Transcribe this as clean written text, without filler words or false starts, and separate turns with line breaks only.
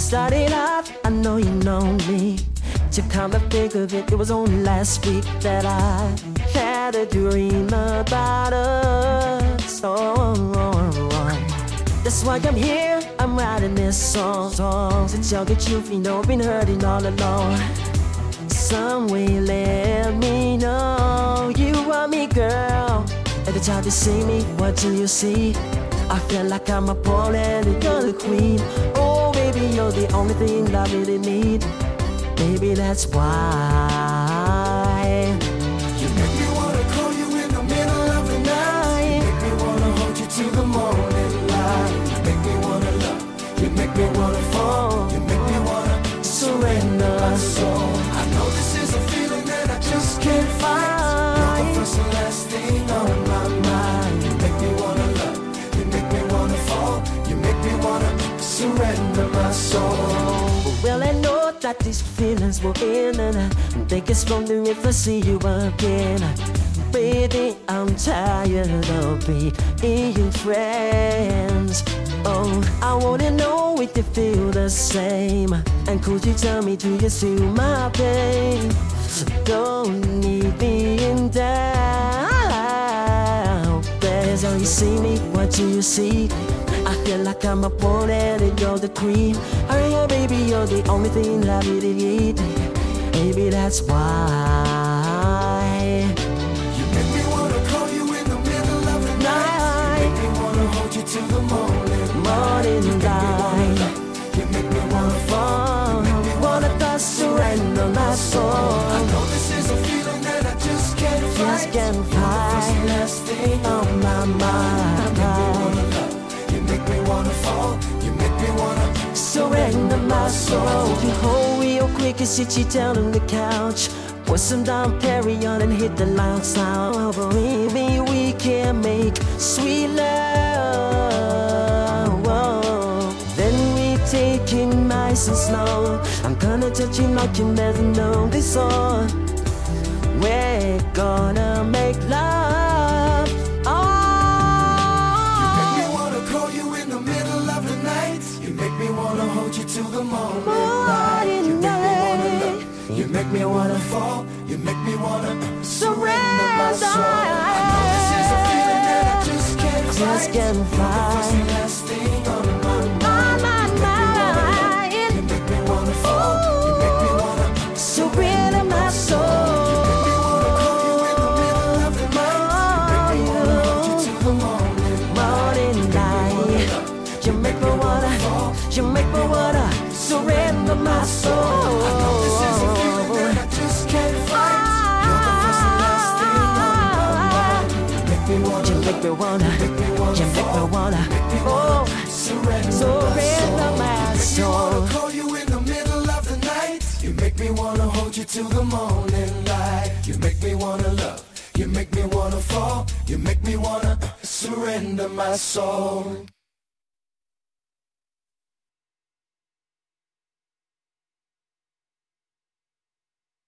started off, I know you know me. To come to think of it, it was only last week that I had a dream about us. That's why I'm here, I'm writing this song to tell the truth, you know, been hurting all along. Some way let me know you want me, girl. Every time you see me, what do you see? I feel like I'm a pawn and you're the queen. Oh baby, you're the only thing I really need. Baby, that's why
you make me wanna call you in the middle of the night. You make me wanna hold you till the morning light. You make me wanna love, you make me wanna fall. You make me wanna surrender my soul. I know this is a feeling that I just can't fight. You're the first and last thing on my mind. You make me wanna love, you make me wanna fall. You make me wanna surrender my soul.
Well, I know that these feelings will end, and I think it's stronger if I see you again. Baby, I'm tired of being your friends. Oh, I wanna know if you feel the same. And could you tell me, do you see my pain? Don't leave me in doubt. There's how you see me, what do you see? I feel like I'm a pawn and you're the queen. Hurry up, baby, you're the only thing I really need. Baby, that's why
you make me wanna call you in the middle of the night. You make me wanna hold you till the morning light. You make me wanna fall. You make me wanna surrender my soul. I know this is a feeling that I just can't fight.
Just can't fight.
The last thing on my mind. You make me wanna fall. You make me wanna
surrender my soul. You hold real quick and sit you down on the couch. Put some Dom Perignon and hit the loud sound. Baby, we can make sweet love. Whoa. Then we take it nice and slow. I'm gonna touch you like you never know this song. We're gonna make love. Oh.
You make me wanna call you in the middle of the night. You make me wanna hold you till the morning light. You make me wanna love. You make me wanna fall. You make me wanna surrender my soul. I know this is a feeling that I just can't fight.
Just can't fight.
The last thing on my mind. You make me wanna fall. You make me wanna
surrender my soul.
You make me wanna call you in the middle of the night. You make me wanna hold you till the morning
light. You make me wanna, you make me wanna surrender my soul.
I know this is a feeling that I just can't fight. You're the first and last thing on my mind. You make me wanna,
you make me wanna,
you make me wanna
surrender my soul.
I call you in the middle of the night. You make me wanna hold you till the morning light. You make me wanna love. You make me wanna fall. You make me wanna surrender my soul.